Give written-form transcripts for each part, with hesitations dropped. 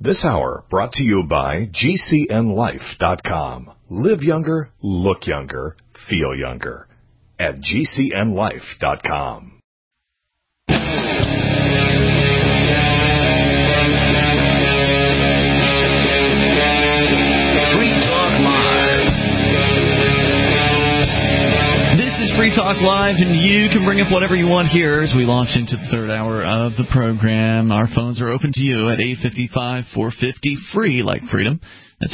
This hour brought to you by GCNLife.com. Live younger, look younger, feel younger. At GCNLife.com. Free Talk Live, and you can bring up whatever you want here as we launch into the third hour of the program. Our phones are open to you at 855-450-FREE, like freedom. That's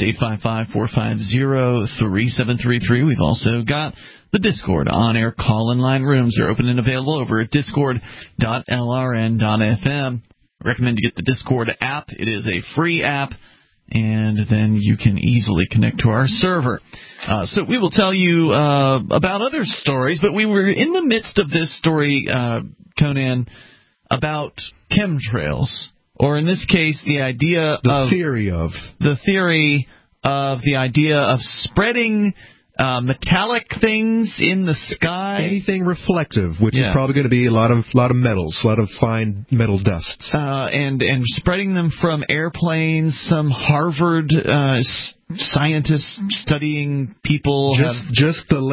855-450-3733. We've also got the Discord on-air call-in line rooms. They're open and available over at discord.lrn.fm. I recommend you get the Discord app. It is a free app, and then you can easily connect to our server. So we will tell you about other stories, but we were in the midst of this story, Conan, about chemtrails, or in this case, the theory of the idea of spreading metallic things in the sky. Anything reflective, which is probably going to be a lot of metals, a lot of fine metal dusts. And spreading them from airplanes. Some Harvard scientists studying people just the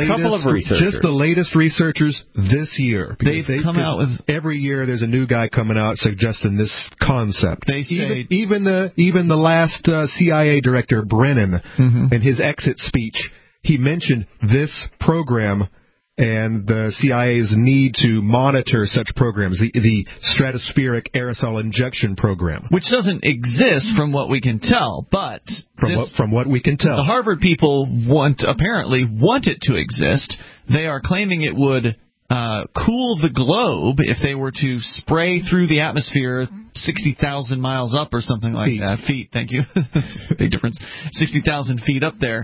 latest researchers this year. They've come out with every year. There's a new guy coming out suggesting this concept. They say even the last CIA director Brennan in his exit speech, he mentioned this program and the CIA's need to monitor such programs, the stratospheric aerosol injection program. Which doesn't exist from what we can tell, but from what we can tell. The Harvard people apparently want it to exist. They are claiming it would cool the globe if they were to spray through the atmosphere 60,000 miles up or something like that. Feet, thank you. Big difference. 60,000 feet up there.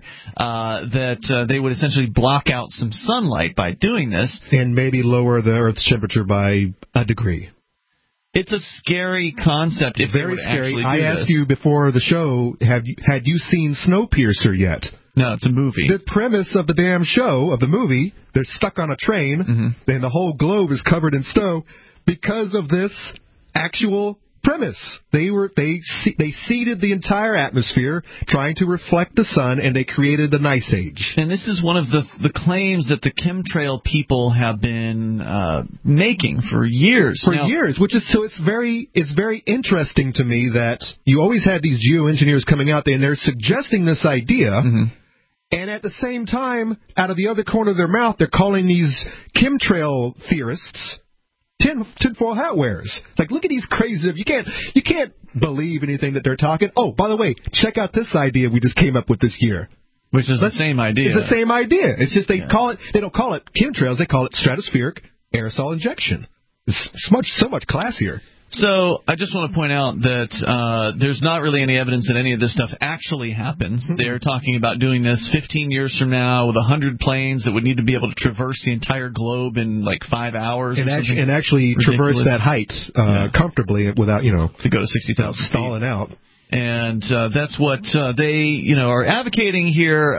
That they would essentially block out some sunlight by doing this. And maybe lower the Earth's temperature by a degree. It's a scary concept if Very they would scary. actually do I asked you before the show, had you seen Snowpiercer yet? No, it's a movie. The premise of the damn show, of the movie, they're stuck on a train, and the whole globe is covered in snow because of this actual premise. They seeded the entire atmosphere trying to reflect the sun, and they created an ice age. And this is one of the claims that the chemtrail people have been making for years. Which is it's very interesting to me that you always had these geoengineers coming out there, and they're suggesting this idea. And at the same time, out of the other corner of their mouth, they're calling these chemtrail theorists tinfoil hat wearers. Like, look at these crazy. You can't believe anything that they're talking. Oh, by the way, check out this idea we just came up with this year. Which is the same idea. It's the same idea. It's just they don't call it chemtrails. They call it stratospheric aerosol injection. It's so much classier. So I just want to point out that there's not really any evidence that any of this stuff actually happens. They're talking about doing this 15 years from now with 100 planes that would need to be able to traverse the entire globe in like 5 hours. And actually traverse that height comfortably without, to go to 60,000 stalling out. And that's what they, are advocating here.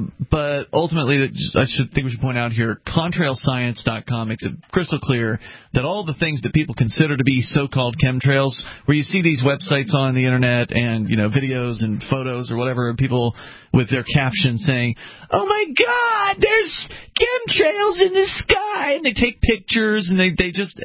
But ultimately, we should point out here, contrailscience.com makes it crystal clear that all the things that people consider to be so-called chemtrails, where you see these websites on the internet and, videos and photos or whatever, and people with their captions saying, "Oh my God, there's chemtrails in the sky," and they take pictures and they just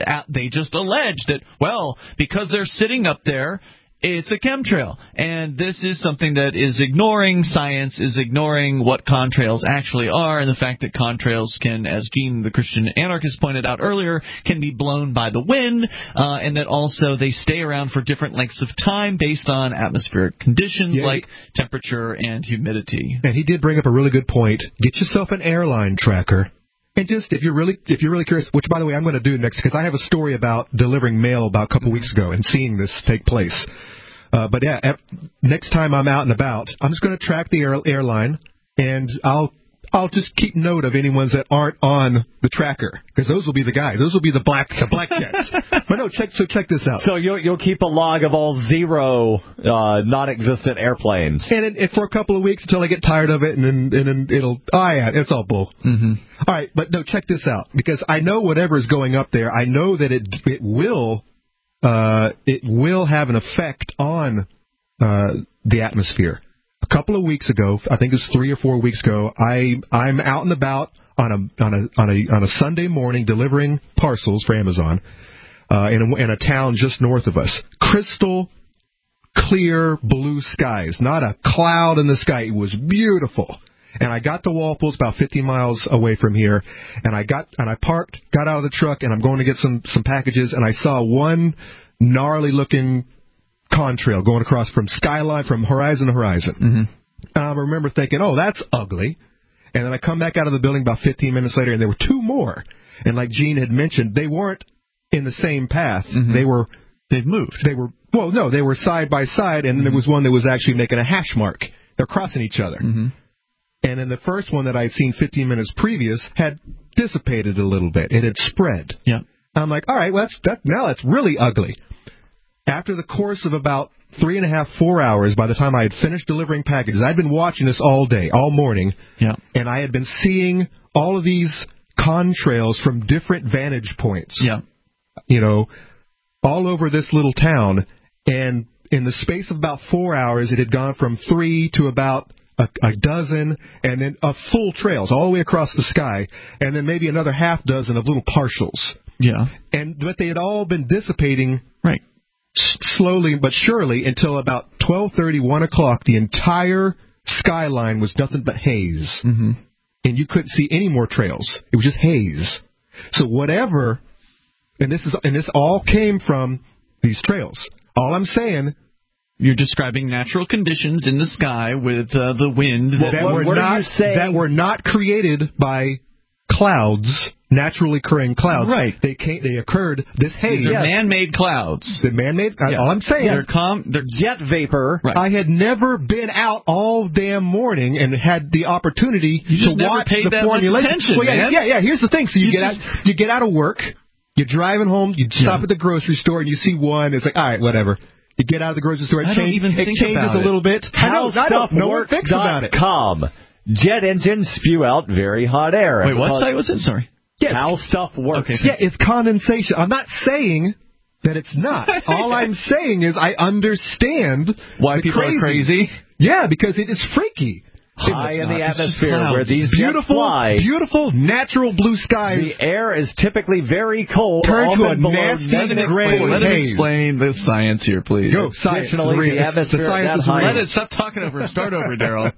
allege that, well, because they're sitting up there, it's a chemtrail. And this is something that is ignoring science, is ignoring what contrails actually are, and the fact that contrails can, as Gene, the Christian anarchist, pointed out earlier, can be blown by the wind, and that also they stay around for different lengths of time based on atmospheric conditions like temperature and humidity. And he did bring up a really good point. Get yourself an airline tracker. And just, if you're really curious, which, by the way, I'm going to do next, because I have a story about delivering mail about a couple weeks ago and seeing this take place. But next time I'm out and about, I'm just going to track the airline, and I'll just keep note of any ones that aren't on the tracker, because those will be the guys. Those will be the black jets. But no, check this out. So you'll keep a log of all zero non-existent airplanes. And for a couple of weeks until I get tired of it, and then it'll, it's all bull. All right, but no, check this out, because I know whatever is going up there, I know that it will have an effect on the atmosphere. A couple of weeks ago, I think it's 3 or 4 weeks ago, I'm out and about on a Sunday morning delivering parcels for Amazon in a town just north of us. Crystal clear blue skies, not a cloud in the sky. It was beautiful. And I got to Walpole's, about 50 miles away from here, and I parked, got out of the truck, and I'm going to get some packages, and I saw one gnarly looking contrail going across from horizon to horizon. Mm-hmm. And I remember thinking, oh, that's ugly. And then I come back out of the building about 15 minutes later, and there were two more. And like Gene had mentioned, they weren't in the same path. Mm-hmm. They've moved. They were side by side, and there was one that was actually making a hash mark. They're crossing each other. Mm-hmm. And then the first one that I'd seen 15 minutes previous had dissipated a little bit. It had spread. Yeah. I'm like, all right, well, now that's really ugly. After the course of about 3.5, 4 hours, by the time I had finished delivering packages, I'd been watching this all day, all morning, and I had been seeing all of these contrails from different vantage points, all over this little town. And in the space of about 4 hours, it had gone from 3 to about a dozen, and then full trails all the way across the sky, and then maybe another half dozen of little partials. Yeah. But they had all been dissipating slowly but surely until about 12:30, 1 o'clock. The entire skyline was nothing but haze. Mm-hmm. And you couldn't see any more trails. It was just haze. So whatever, and this all came from these trails. All I'm saying, you're describing natural conditions in the sky with the wind that were not created by clouds, naturally occurring clouds. Right. They occurred. This haze. These are man-made clouds. The man-made. All I'm saying. They're jet vapor. Right. I had never been out all damn morning and had the opportunity to watch the formulation. Well, yeah. Here's the thing. So you get out of work. You're driving home. You stop at the grocery store and you see one. It's like, all right, whatever. You get out of the grocery store. It changes a little bit. HowStuffWorks.com. Jet engines spew out very hot air. Wait, what site was it? Sorry. Yes. How stuff works. Okay. Yeah, it's condensation. I'm not saying that it's not. All I'm saying is I understand why people are crazy. Yeah, because it is freaky. High in the atmosphere where these jets fly. Beautiful, natural blue skies. The air is typically very cold. Turn to a nasty gray haze. Let him explain the science here, please. Go, science. Additionally, the atmosphere at that high. Let it stop talking over him. Start over, Daryl.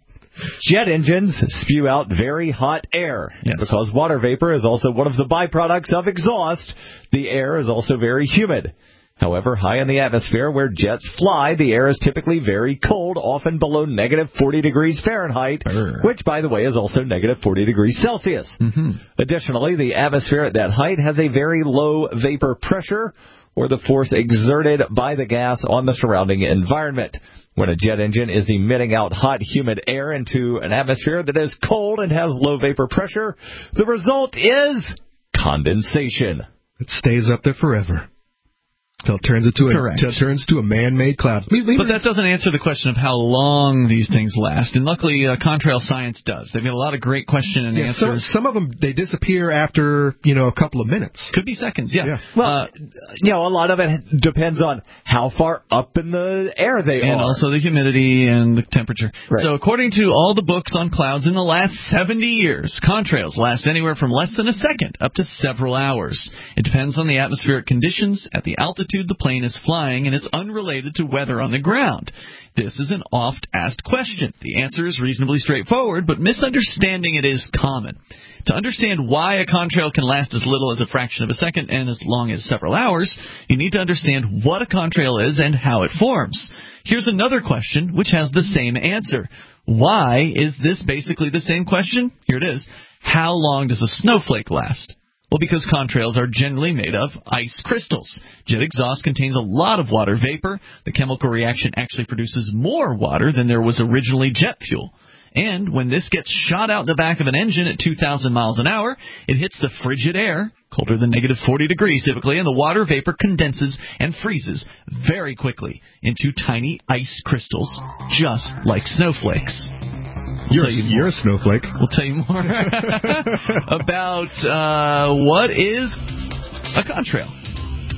Jet engines spew out very hot air. Yes. Because water vapor is also one of the byproducts of exhaust, the air is also very humid. However, high in the atmosphere where jets fly, the air is typically very cold, often below negative 40 degrees Fahrenheit, which, by the way, is also negative 40 degrees Celsius. Mm-hmm. Additionally, the atmosphere at that height has a very low vapor pressure, or the force exerted by the gas on the surrounding environment. When a jet engine is emitting out hot, humid air into an atmosphere that is cold and has low vapor pressure, the result is condensation. It stays up there forever. Until it turns to a man-made cloud. But that doesn't answer the question of how long these things last. And luckily, Contrail Science does. They've got a lot of great question and answers. Some of them, they disappear after, a couple of minutes. Could be seconds, yeah. Well, a lot of it depends on how far up in the air they are. And also the humidity and the temperature. Right. So according to all the books on clouds in the last 70 years, contrails last anywhere from less than a second up to several hours. It depends on the atmospheric conditions at the altitude the plane is flying, and it's unrelated to weather on the ground. This is an oft-asked question. The answer is reasonably straightforward, but misunderstanding it is common. To understand why a contrail can last as little as a fraction of a second and as long as several hours, you need to understand what a contrail is and how it forms. Here's another question which has the same answer. Why is this basically the same question? Here it is. How long does a snowflake last? Well, because contrails are generally made of ice crystals. Jet exhaust contains a lot of water vapor. The chemical reaction actually produces more water than there was originally jet fuel. And when this gets shot out the back of an engine at 2,000 miles an hour, it hits the frigid air, colder than negative 40 degrees typically, and the water vapor condenses and freezes very quickly into tiny ice crystals, just like snowflakes. You're a snowflake. We'll tell you more about what is a contrail.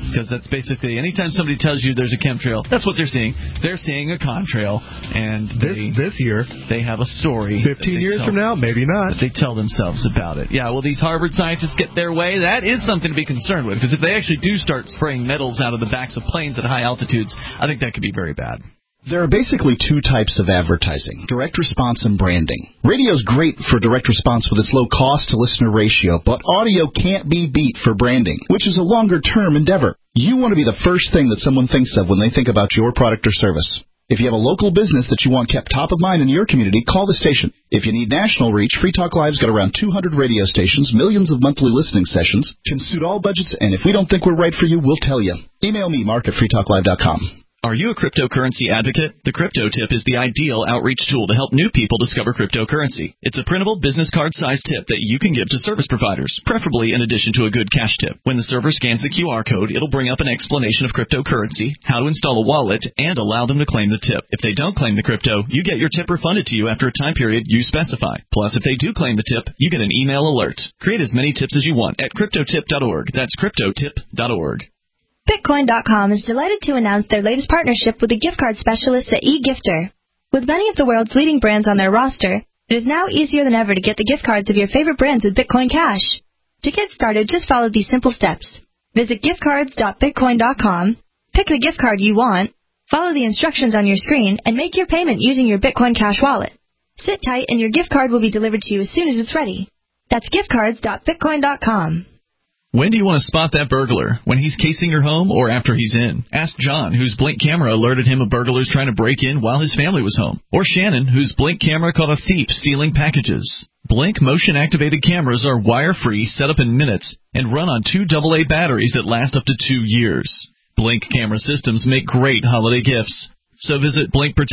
because that's basically anytime somebody tells you there's a chemtrail, that's what they're seeing. They're seeing a contrail, and this year they have a story. 15 years from now, maybe not. They tell themselves about it. Yeah, will these Harvard scientists get their way? That is something to be concerned with, because if they actually do start spraying metals out of the backs of planes at high altitudes, I think that could be very bad. There are basically two types of advertising, direct response and branding. Radio's great for direct response with its low cost-to-listener ratio, but audio can't be beat for branding, which is a longer-term endeavor. You want to be the first thing that someone thinks of when they think about your product or service. If you have a local business that you want kept top of mind in your community, call the station. If you need national reach, Free Talk Live's got around 200 radio stations, millions of monthly listening sessions, can suit all budgets, and if we don't think we're right for you, we'll tell you. Email me, mark@freetalklive.com. Are you a cryptocurrency advocate? The Crypto Tip is the ideal outreach tool to help new people discover cryptocurrency. It's a printable business card-sized tip that you can give to service providers, preferably in addition to a good cash tip. When the server scans the QR code, it'll bring up an explanation of cryptocurrency, how to install a wallet, and allow them to claim the tip. If they don't claim the crypto, you get your tip refunded to you after a time period you specify. Plus, if they do claim the tip, you get an email alert. Create as many tips as you want at cryptotip.org. That's cryptotip.org. Bitcoin.com is delighted to announce their latest partnership with the gift card specialists at eGifter. With many of the world's leading brands on their roster, it is now easier than ever to get the gift cards of your favorite brands with Bitcoin Cash. To get started, just follow these simple steps. Visit giftcards.bitcoin.com, pick the gift card you want, follow the instructions on your screen, and make your payment using your Bitcoin Cash wallet. Sit tight and your gift card will be delivered to you as soon as it's ready. That's giftcards.bitcoin.com. When do you want to spot that burglar? When he's casing your home or after he's in? Ask John, whose Blink camera alerted him of burglars trying to break in while his family was home. Or Shannon, whose Blink camera caught a thief stealing packages. Blink motion-activated cameras are wire-free, set up in minutes, and run on 2 AA batteries that last up to 2 years. Blink camera systems make great holiday gifts. So visit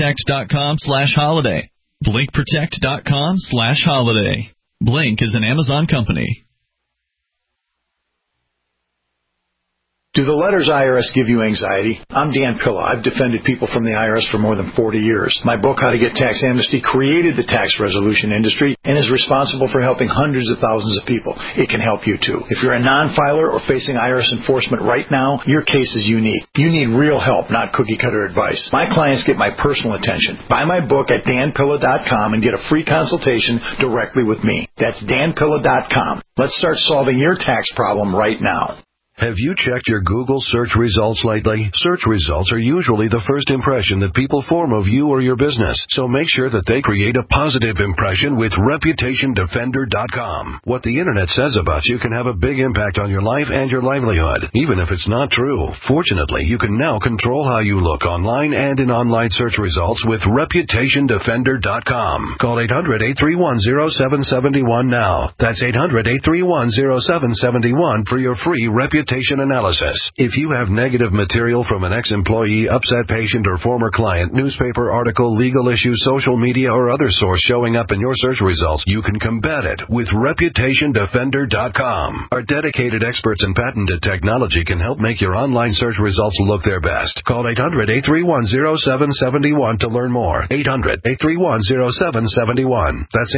blinkprotect.com/holiday. blinkprotect.com/holiday. Blink is an Amazon company. Do the letters IRS give you anxiety? I'm Dan Pilla. I've defended people from the IRS for more than 40 years. My book, How to Get Tax Amnesty, created the tax resolution industry and is responsible for helping hundreds of thousands of people. It can help you, too. If you're a non-filer or facing IRS enforcement right now, your case is unique. You need real help, not cookie-cutter advice. My clients get my personal attention. Buy my book at danpilla.com and get a free consultation directly with me. That's danpilla.com. Let's start solving your tax problem right now. Have you checked your Google search results lately? Search results are usually the first impression that people form of you or your business, so make sure that they create a positive impression with ReputationDefender.com. What the Internet says about you can have a big impact on your life and your livelihood, even if it's not true. Fortunately, you can now control how you look online and in online search results with ReputationDefender.com. Call 800-831-0771 now. That's 800-831-0771 for your free reputation analysis. If you have negative material from an ex-employee, upset patient, or former client, newspaper article, legal issue, social media, or other source showing up in your search results, you can combat it with ReputationDefender.com. Our dedicated experts in patented technology can help make your online search results look their best. Call 800-831-0771 to learn more. 800-831-0771. That's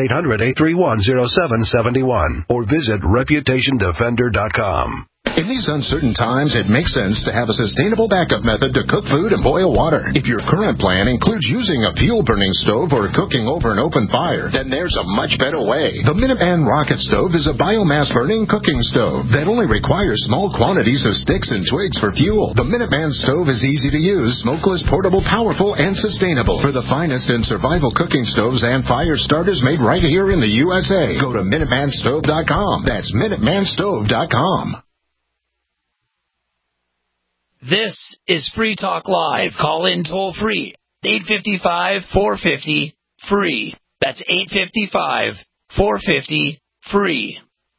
800-831-0771. Or visit ReputationDefender.com. In these uncertain times, it makes sense to have a sustainable backup method to cook food and boil water. If your current plan includes using a fuel-burning stove or cooking over an open fire, then there's a much better way. The Minuteman Rocket Stove is a biomass-burning cooking stove that only requires small quantities of sticks and twigs for fuel. The Minuteman Stove is easy to use, smokeless, portable, powerful, and sustainable. For the finest in survival cooking stoves and fire starters made right here in the USA, go to MinutemanStove.com. That's MinutemanStove.com. This is Free Talk Live. Call in toll free. 855-450-FREE. That's 855-450-FREE.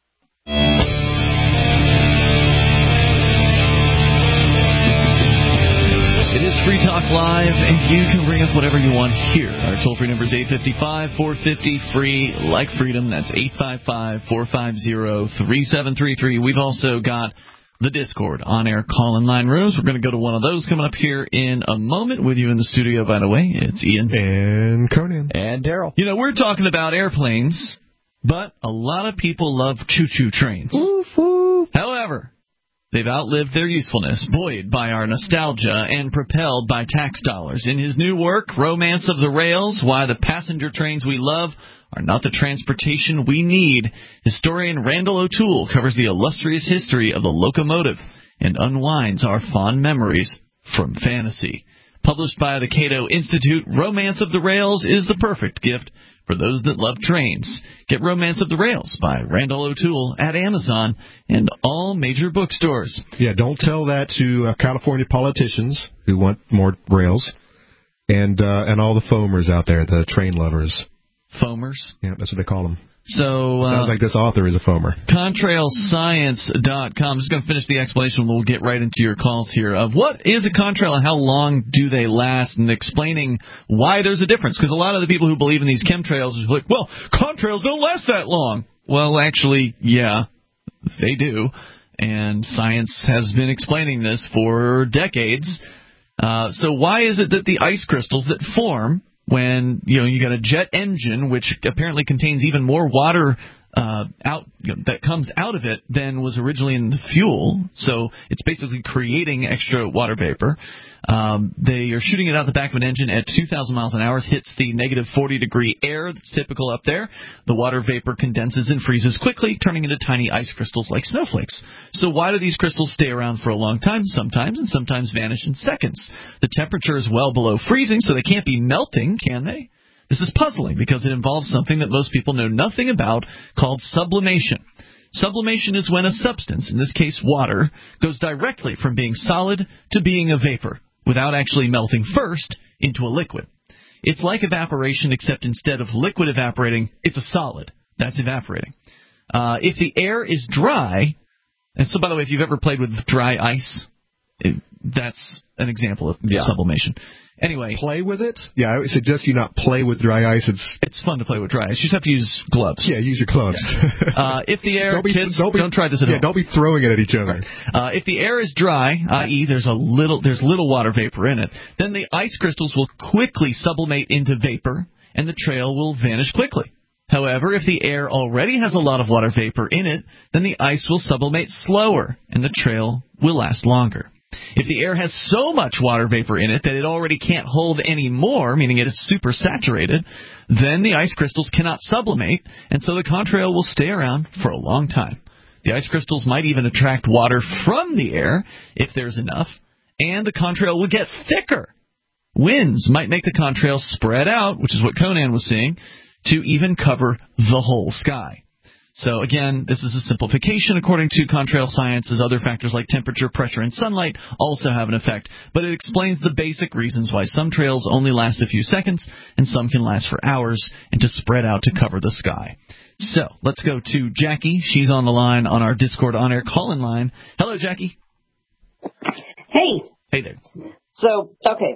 It is Free Talk Live, and you can bring up whatever you want here. Our toll-free number is 855-450-FREE, like freedom. That's 855-450-3733. We've also got the Discord on-air call-in line rooms. We're going to go to one of those coming up here in a moment. With you in the studio, by the way, it's Ian. And Conan. And Daryl. You know, we're talking about airplanes, but a lot of people love choo-choo trains. Woof, woof. However, They've outlived their usefulness, buoyed by our nostalgia and propelled by tax dollars. In his new work, Romance of the Rails, Why the Passenger Trains We Love Are Not the Transportation We Need, historian Randall O'Toole covers the illustrious history of the locomotive and unwinds our fond memories from fantasy. Published by the Cato Institute, Romance of the Rails is the perfect gift for those that love trains. Get Romance of the Rails by Randall O'Toole at Amazon and all major bookstores. Yeah, don't tell that to California politicians who want more rails and all the foamers out there, the train lovers. Foamers? Yeah, that's what they call them. So sounds like this author is a foamer. Contrailscience.com. I'm just going to finish the explanation. We'll get right into your calls here. What is a contrail and how long do they last? And explaining why there's a difference. Because a lot of the people who believe in these chemtrails are like, well, contrails don't last that long. Well, actually, yeah, they do. And science has been explaining this for decades. So why is it that the ice crystals that form when you got a jet engine, which apparently contains even more water that comes out of it than was originally in the fuel, so it's basically creating extra water vapor. They are shooting it out the back of an engine at 2,000 miles an hour, hits the negative 40-degree air that's typical up there. The water vapor condenses and freezes quickly, turning into tiny ice crystals like snowflakes. So why do these crystals stay around for a long time sometimes and sometimes vanish in seconds? The temperature is well below freezing, so they can't be melting, can they? This is puzzling because it involves something that most people know nothing about called sublimation. Sublimation is when a substance, in this case water, goes directly from being solid to being a vapor without actually melting first into a liquid. It's like evaporation, except instead of liquid evaporating, it's a solid. That's evaporating. If the air is dry, and so by the way, if you've ever played with dry ice, that's an example of sublimation. Anyway, play with it? Yeah, I would suggest you not play with dry ice. It's fun to play with dry ice. You just have to use gloves. Yeah, use your gloves. Yeah. If the air, don't try this at home. Don't be throwing it at each other. If the air is dry, i.e., there's little water vapor in it, then the ice crystals will quickly sublimate into vapor, and the trail will vanish quickly. However, if the air already has a lot of water vapor in it, then the ice will sublimate slower, and the trail will last longer. If the air has so much water vapor in it that it already can't hold any more, meaning it is super saturated, then the ice crystals cannot sublimate, and so the contrail will stay around for a long time. The ice crystals might even attract water from the air, if there's enough, and the contrail will get thicker. Winds might make the contrail spread out, which is what Conan was seeing, to even cover the whole sky. So, again, this is a simplification. According to contrail sciences, other factors like temperature, pressure, and sunlight also have an effect. But it explains the basic reasons why some trails only last a few seconds and some can last for hours and to spread out to cover the sky. So, let's go to Jackie. She's on the line on our Discord on-air call-in line. Hello, Jackie. Hey. Hey there. So,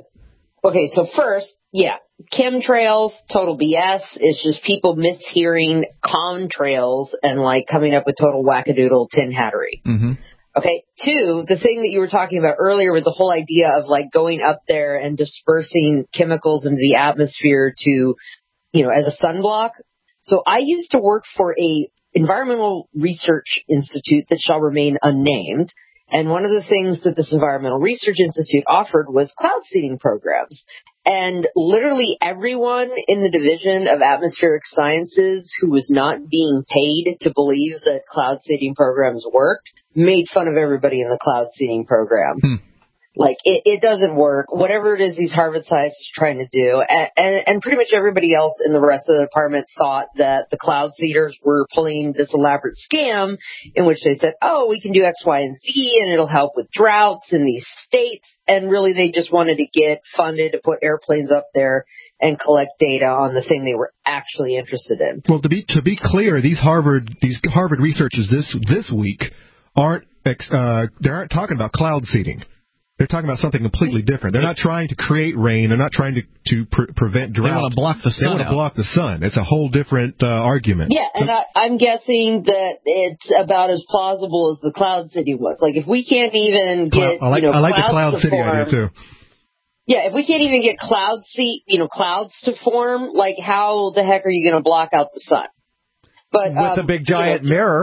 so first, chemtrails, total BS. It's just people mishearing contrails and coming up with total wackadoodle tin hattery. Mm-hmm. Okay. 2, the thing that you were talking about earlier with the whole idea of going up there and dispersing chemicals into the atmosphere to, as a sunblock. So I used to work for a environmental research institute that shall remain unnamed. And one of the things that this Environmental Research Institute offered was cloud seeding programs. And literally everyone in the Division of Atmospheric Sciences who was not being paid to believe that cloud seeding programs worked made fun of everybody in the cloud seeding program. It doesn't work. Whatever it is these Harvard scientists are trying to do. And pretty much everybody else in the rest of the department thought that the cloud seeders were pulling this elaborate scam in which they said, we can do X, Y, and Z, and it'll help with droughts in these states. And really they just wanted to get funded to put airplanes up there and collect data on the thing they were actually interested in. Well, to be clear, these Harvard researchers this week they aren't talking about cloud seeding. They're talking about something completely different. They're not trying to create rain. They're not trying to prevent drought. They want to block the sun. They want to block the sun. It's a whole different argument. Yeah, and I'm guessing that it's about as plausible as the cloud city was. If we can't even get I like the cloud city idea too. Yeah, if we can't even get clouds to form, how the heck are you going to block out the sun? But with a big giant mirror.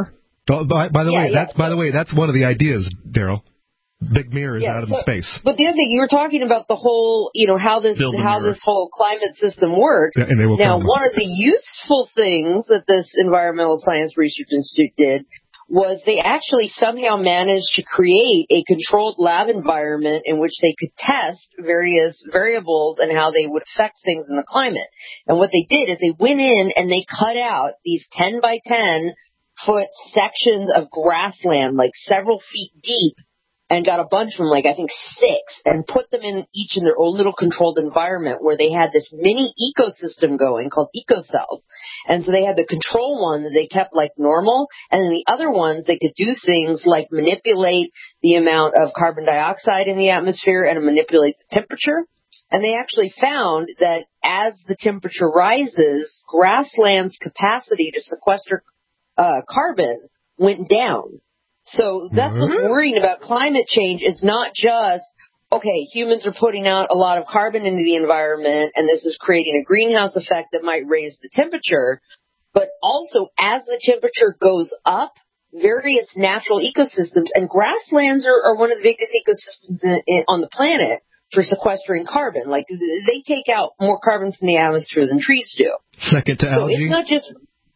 By the way, that's one of the ideas, Daryl. Big mirrors out of space. But the other thing, you were talking about the whole, how this whole climate system works. Yeah, and they will now, one of the useful things that this Environmental Science Research Institute did was they actually somehow managed to create a controlled lab environment in which they could test various variables and how they would affect things in the climate. And what they did is they went in and they cut out these 10 by 10 foot sections of grassland, like several feet deep, and got a bunch of them, like I think 6, and put them each in their own little controlled environment where they had this mini ecosystem going called ecocells. And so they had the control one that they kept like normal, and then the other ones they could do things like manipulate the amount of carbon dioxide in the atmosphere and manipulate the temperature. And they actually found that as the temperature rises, grassland's capacity to sequester carbon went down. So that's what's worrying about climate change is not just, okay, humans are putting out a lot of carbon into the environment and this is creating a greenhouse effect that might raise the temperature, but also as the temperature goes up, various natural ecosystems, and grasslands are one of the biggest ecosystems on the planet for sequestering carbon. Like, they take out more carbon from the atmosphere than trees do. Second to algae? So it's not just...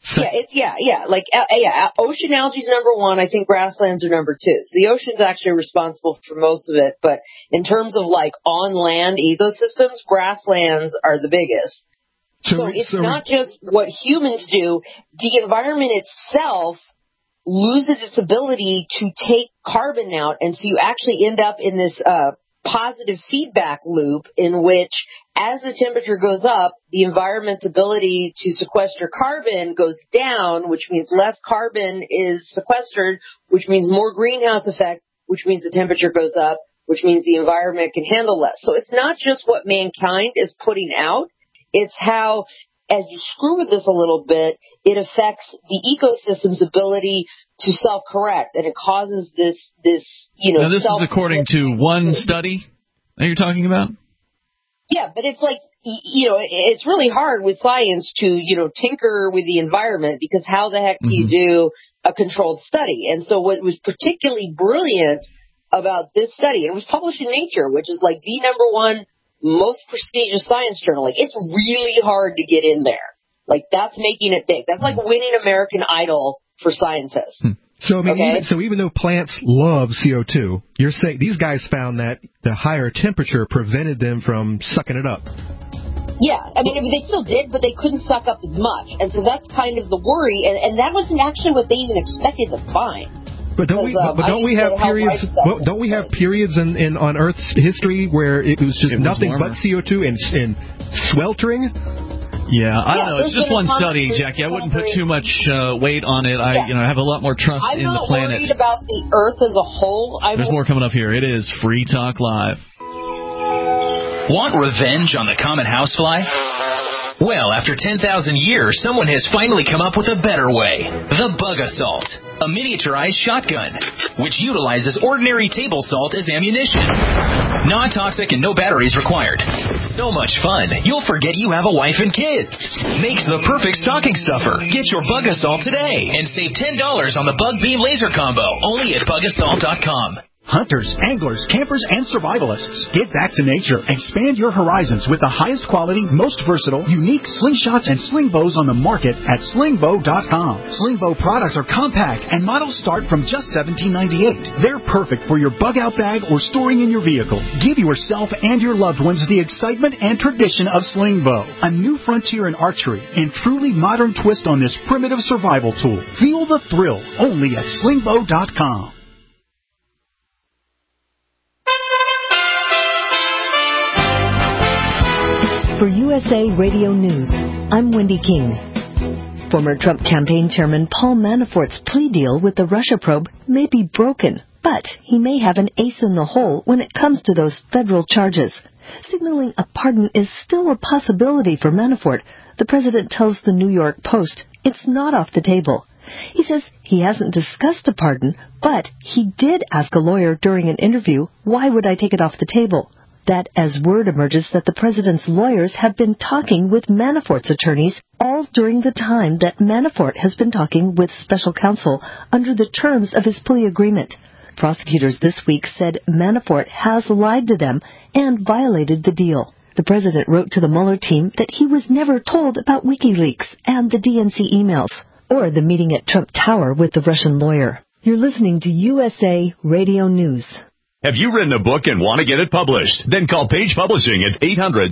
Ocean algae is number 1. I think grasslands are number 2. So the ocean's actually responsible for most of it. But in terms of like on land ecosystems, grasslands are the biggest. So it's not just what humans do. The environment itself loses its ability to take carbon out, and so you actually end up in this positive feedback loop in which, as the temperature goes up, the environment's ability to sequester carbon goes down, which means less carbon is sequestered, which means more greenhouse effect, which means the temperature goes up, which means the environment can handle less. So it's not just what mankind is putting out, it's how, as you screw with this a little bit, it affects the ecosystem's ability to self-correct, and it causes this. Now, this is according to one study that you're talking about? Yeah, but it's like, it's really hard with science to, tinker with the environment, because how the heck do you do a controlled study? And so what was particularly brilliant about this study, it was published in Nature, which is like the number 1 most prestigious science journal. Like, it's really hard to get in there. Like, that's making it big. That's like winning American Idol for scientists. So, I mean, even though plants love CO2, you're saying these guys found that the higher temperature prevented them from sucking it up. Yeah, I mean, they still did, but they couldn't suck up as much. And so that's kind of the worry, and that wasn't actually what they even expected to find. But don't we have periods? Don't we have periods in on Earth's history where it was just nothing but CO2 and sweltering? Yeah, I don't know. It's just one study, Jackie. I wouldn't put too much weight on it. I have a lot more trust in the planet. I'm not worried about the Earth as a whole. There's more coming up here. It is Free Talk Live. Want revenge on the common housefly? Well, after 10,000 years, someone has finally come up with a better way. The Bug Assault, a miniaturized shotgun, which utilizes ordinary table salt as ammunition. Non-toxic and no batteries required. So much fun, you'll forget you have a wife and kids. Makes the perfect stocking stuffer. Get your Bug Assault today and save $10 on the Bug Beam Laser Combo, only at BugAssault.com. Hunters, anglers, campers, and survivalists. Get back to nature. Expand your horizons with the highest quality, most versatile, unique slingshots and sling bows on the market at slingbow.com. Slingbow products are compact and models start from just $17.98. They're perfect for your bug out bag or storing in your vehicle. Give yourself and your loved ones the excitement and tradition of Slingbow, a new frontier in archery and truly modern twist on this primitive survival tool. Feel the thrill only at slingbow.com. For USA Radio News, I'm Wendy King. Former Trump campaign chairman Paul Manafort's plea deal with the Russia probe may be broken, but he may have an ace in the hole when it comes to those federal charges. Signaling a pardon is still a possibility for Manafort. The president tells the New York Post it's not off the table. He says he hasn't discussed a pardon, but he did ask a lawyer during an interview, why would I take it off the table? That as word emerges that the president's lawyers have been talking with Manafort's attorneys all during the time that Manafort has been talking with special counsel under the terms of his plea agreement. Prosecutors this week said Manafort has lied to them and violated the deal. The president wrote to the Mueller team that he was never told about WikiLeaks and the DNC emails, or the meeting at Trump Tower with the Russian lawyer. You're listening to USA Radio News. Have you written a book and want to get it published? Then call Page Publishing at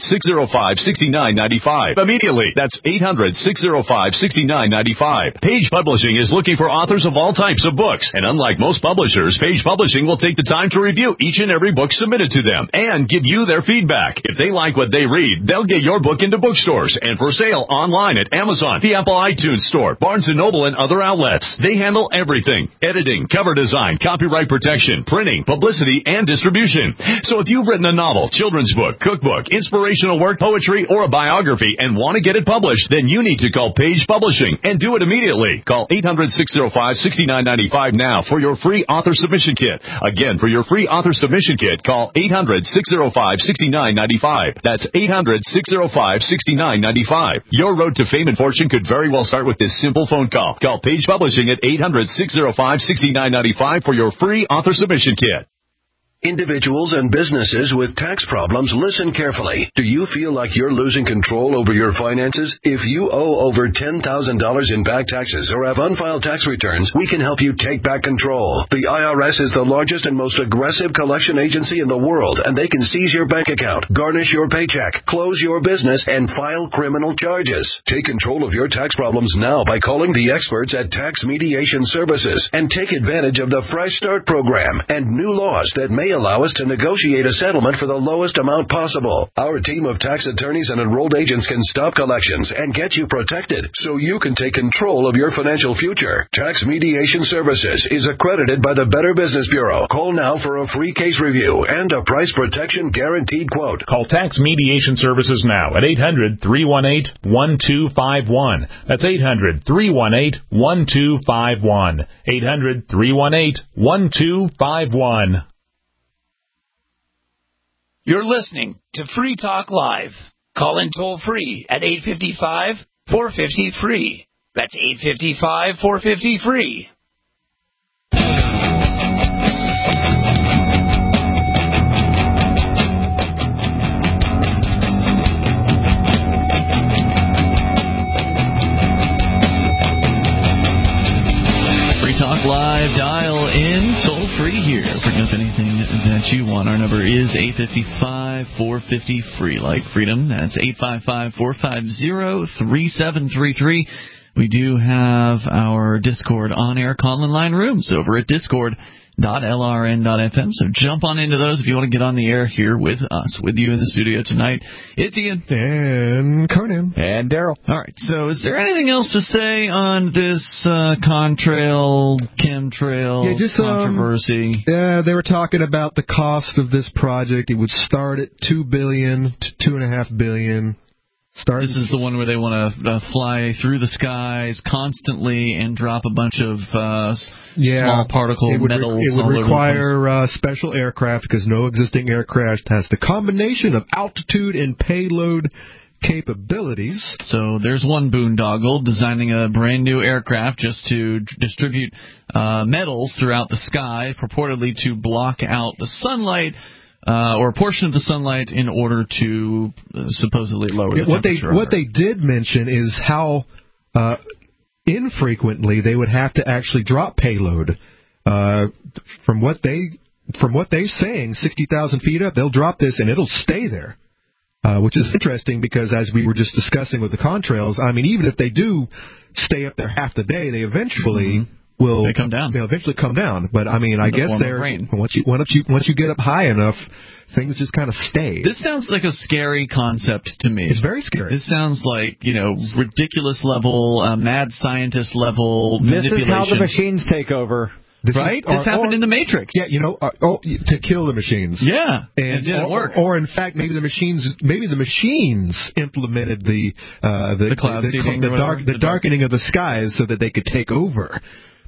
800-605-6995. Immediately. That's 800-605-6995. Page Publishing is looking for authors of all types of books. And unlike most publishers, Page Publishing will take the time to review each and every book submitted to them and give you their feedback. If they like what they read, they'll get your book into bookstores and for sale online at Amazon, the Apple iTunes Store, Barnes & Noble, and other outlets. They handle everything: editing, cover design, copyright protection, printing, publicity, and distribution. So if you've written a novel, children's book, cookbook, inspirational work, poetry, or a biography and want to get it published, then you need to call Page Publishing and do it immediately. Call 800-605-6995 now for your free author submission kit. Again, for your free author submission kit, call 800-605-6995. That's 800-605-6995. Your road to fame and fortune could very well start with this simple phone call. Call Page Publishing at 800-605-6995 for your free author submission kit. Individuals and businesses with tax problems, listen carefully. Do you feel like you're losing control over your finances? If you owe over $10,000 in back taxes or have unfiled tax returns, we can help you take back control. The IRS is the largest and most aggressive collection agency in the world, and they can seize your bank account, garnish your paycheck, close your business, and file criminal charges. Take control of your tax problems now by calling the experts at Tax Mediation Services and take advantage of the Fresh Start program and new laws that may allow us to negotiate a settlement for the lowest amount possible. Our team of tax attorneys and enrolled agents can stop collections and get you protected so you can take control of your financial future. Tax Mediation Services is accredited by the Better Business Bureau. Call now for a free case review and a price protection guaranteed quote. Call Tax Mediation Services now at 800-318-1251. That's 800-318-1251. 800-318-1251. You're listening to Free Talk Live. Call in toll free at 855-450-FREE. That's 855-450-FREE. Talk Live, dial in, toll free here. Bring up anything that you want. Our number is 855-450-FREE, like freedom. That's 855-450-3733. We do have our Discord on-air call-in line rooms over at discord.lrn.fm. So jump on into those if you want to get on the air here with us. With you in the studio tonight, it's Ian. And Conan. And Daryl. All right. So is there anything else to say on this contrail, chemtrail controversy? Yeah, they were talking about the cost of this project. It would start at $2 billion to $2.5 billion. This is the one where they want to fly through the skies constantly and drop a bunch of small particle metals. It would require special aircraft because no existing aircraft has the combination of altitude and payload capabilities. So there's one boondoggle designing a brand new aircraft just to distribute metals throughout the sky, purportedly to block out the sunlight. Or a portion of the sunlight in order to supposedly lower the temperature. What they did mention is how infrequently they would have to actually drop payload. From what they're saying, 60,000 feet up, they'll drop this and it'll stay there. Which is interesting because, as we were just discussing with the contrails, I mean, even if they do stay up there half the day, they eventually will come down. They'll eventually come down. But I mean, I guess once you get up high enough, things just kind of stay. This sounds like a scary concept to me. It's very scary. This sounds like, ridiculous level, mad scientist level manipulation. This is how the machines take over. This happened in the Matrix. Yeah, to kill the machines. Yeah, and it didn't work. Or in fact, maybe the machines implemented the cloud seeding, the darkening of the skies so that they could take over.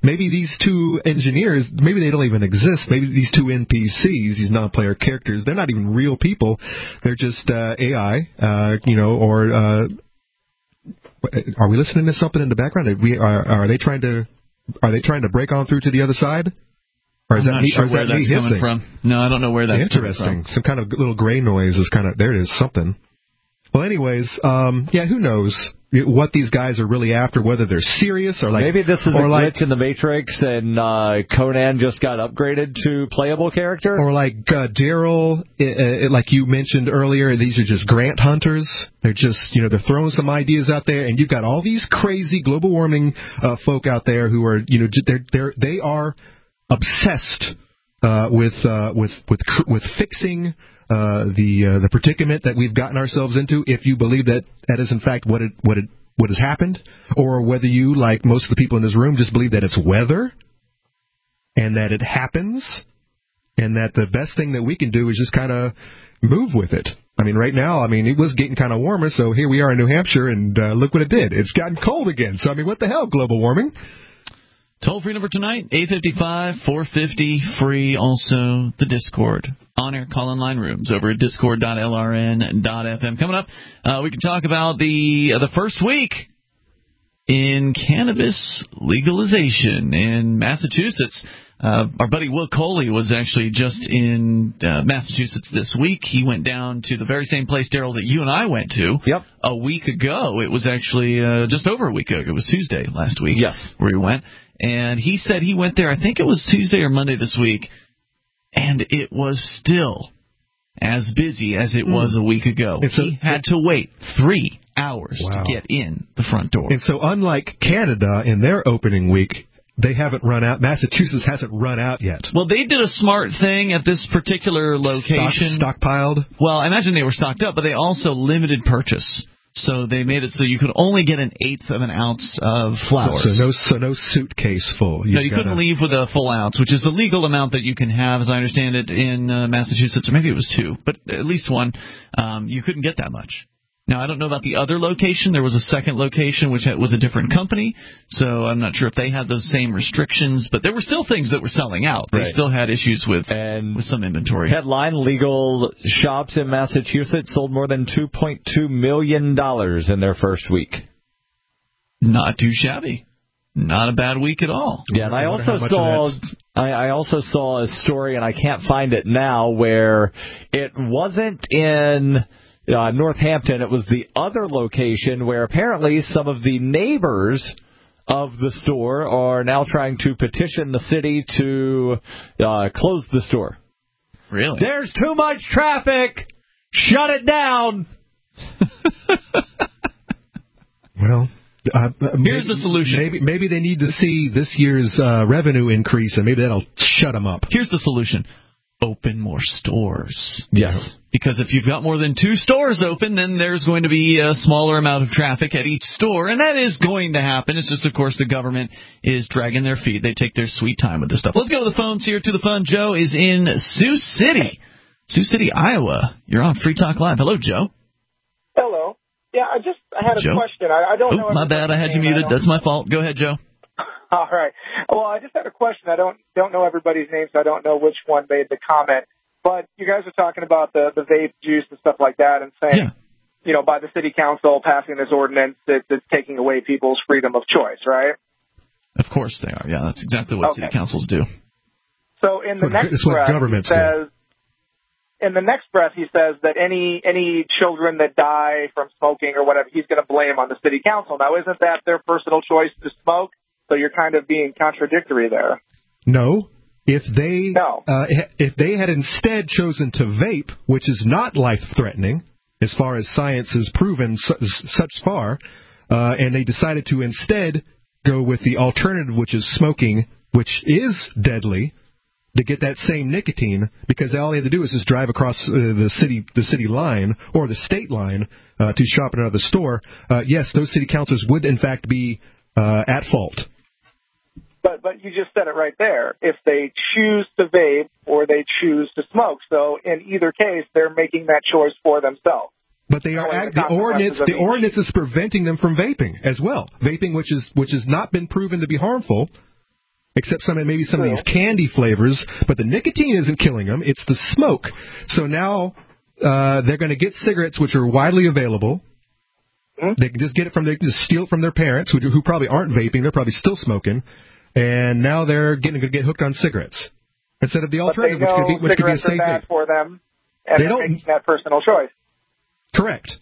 maybe these two engineers, maybe they don't even exist. Maybe these two NPCs, these non-player characters, they're not even real people. They're just AI, or are we listening to something in the background? Are they trying to break on through to the other side? Or is I'm not sure where that's coming from. No, I don't know where that's coming from. Interesting. Some kind of little gray noise is there it is, something. Well, anyways, who knows what these guys are really after, whether they're serious or like... Maybe this is a glitch in the Matrix and Conan just got upgraded to playable character? Or like Daryl, like you mentioned earlier, these are just grant hunters. They're just, they're throwing some ideas out there, and you've got all these crazy global warming folk out there who are, they are obsessed with fixing the predicament that we've gotten ourselves into. If you believe that is in fact what has happened, or whether you, like most of the people in this room, just believe that it's weather and that it happens, and that the best thing that we can do is just kind of move with it. I mean, right now, it was getting kind of warmer, so here we are in New Hampshire, and look what it did. It's gotten cold again. So, what the hell, global warming? Toll-free number tonight, 855-450, free. Also, the Discord. On-air call-in line rooms over at discord.lrn.fm. Coming up, we can talk about the first week in cannabis legalization in Massachusetts. Our buddy Will Coley was actually just in Massachusetts this week. He went down to the very same place, Daryl, that you and I went to a week ago. It was actually just over a week ago. It was Tuesday last week where he went. And he said he went there, I think it was Tuesday or Monday this week, and it was still as busy as it was a week ago. He had to wait 3 hours to get in the front door. And so unlike Canada in their opening week, they haven't run out. Massachusetts hasn't run out yet. Well, they did a smart thing at this particular location. Stockpiled? Well, I imagine they were stocked up, but they also limited purchase. So they made it so you could only get 1/8 of an ounce of flour. So no suitcase full. You couldn't leave with a full ounce, which is the legal amount that you can have, as I understand it, in Massachusetts, or maybe it was 2, but at least 1. You couldn't get that much. Now, I don't know about the other location. There was a second location, which was a different company, so I'm not sure if they had those same restrictions, but there were still things that were selling out. They still had issues with some inventory. Headline, legal shops in Massachusetts sold more than $2.2 million in their first week. Not too shabby. Not a bad week at all. Yeah, and I also saw a story, and I can't find it now, where it wasn't in Northampton. It was the other location where apparently some of the neighbors of the store are now trying to petition the city to close the store. Really? There's too much traffic! Shut it down! Well, here's the solution. Maybe they need to see this year's revenue increase, and maybe that'll shut them up. Here's the solution. Open more stores. Yes. Because if you've got more than 2 stores open, then there's going to be a smaller amount of traffic at each store, and that is going to happen. It's just, of course, the government is dragging their feet. They take their sweet time with this stuff. Let's go to the phones here. To the phone, Joe is in Sioux City, Iowa. You're on Free Talk Live. Hello, Joe. Hello. Yeah, I had a question. I don't know. My bad. I had you muted. That's my fault. Go ahead, Joe. All right. Well, I just had a question. I don't know everybody's names. So I don't know which one made the comment. But you guys are talking about the vape juice and stuff like that, and saying, by the city council passing this ordinance that's taking away people's freedom of choice, right? Of course they are. Yeah, that's exactly what city councils do. So in the next breath, he says that any children that die from smoking or whatever, he's going to blame on the city council. Now, isn't that their personal choice to smoke? So you're kind of being contradictory there. No. If they had instead chosen to vape, which is not life-threatening, as far as science has proven such far, and they decided to instead go with the alternative, which is smoking, which is deadly, to get that same nicotine, because all they have to do is just drive across the city line or the state line to shop at another store. Yes, those city councilors would in fact be at fault. But you just said it right there. If they choose to vape or they choose to smoke, so in either case, they're making that choice for themselves. But they are the ordinance is preventing them from vaping as well. Vaping, which has not been proven to be harmful, except maybe some of these candy flavors. But the nicotine isn't killing them; it's the smoke. So now they're going to get cigarettes, which are widely available. They can just just steal it from their parents, who probably aren't vaping; they're probably still smoking, and now they're going to get hooked on cigarettes instead of the alternative, which could be a safe vape for them, and they're making that personal choice. Correct.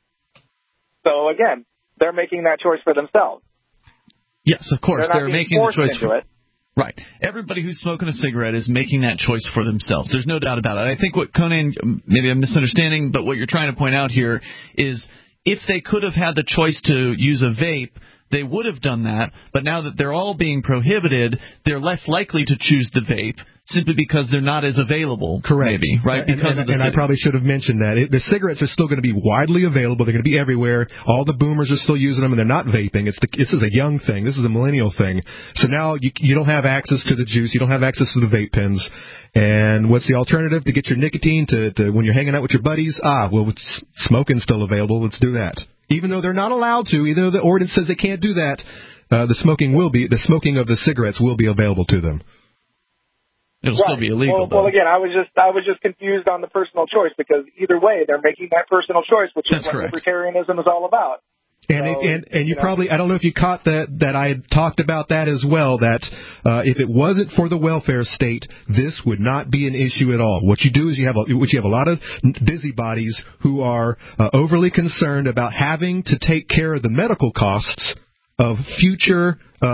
So again, they're making that choice for themselves. Yes, of course, they're making the choice for it. Right. Everybody who's smoking a cigarette is making that choice for themselves. There's no doubt about it. I think what Conan, maybe I'm misunderstanding, but what you're trying to point out here is if they could have had the choice to use a vape, they would have done that. But now that they're all being prohibited, they're less likely to choose the vape simply because they're not as available. Correct. Maybe, right? And I probably should have mentioned that. The cigarettes are still going to be widely available. They're going to be everywhere. All the boomers are still using them, and they're not vaping. This is a young thing. This is a millennial thing. So now you don't have access to the juice. You don't have access to the vape pens. And what's the alternative to get your nicotine to when you're hanging out with your buddies? Smoking's still available. Let's do that. Even though they're not allowed to, even though the ordinance says they can't do that, the smoking of the cigarettes will be available to them. It'll still be illegal. Well, again, I was just confused on the personal choice, because either way, they're making that personal choice, which is what libertarianism is all about. And you probably, I don't know if you caught that I had talked about that as well, that if it wasn't for the welfare state, this would not be an issue at all. What you do is you have a lot of busybodies who are overly concerned about having to take care of the medical costs of future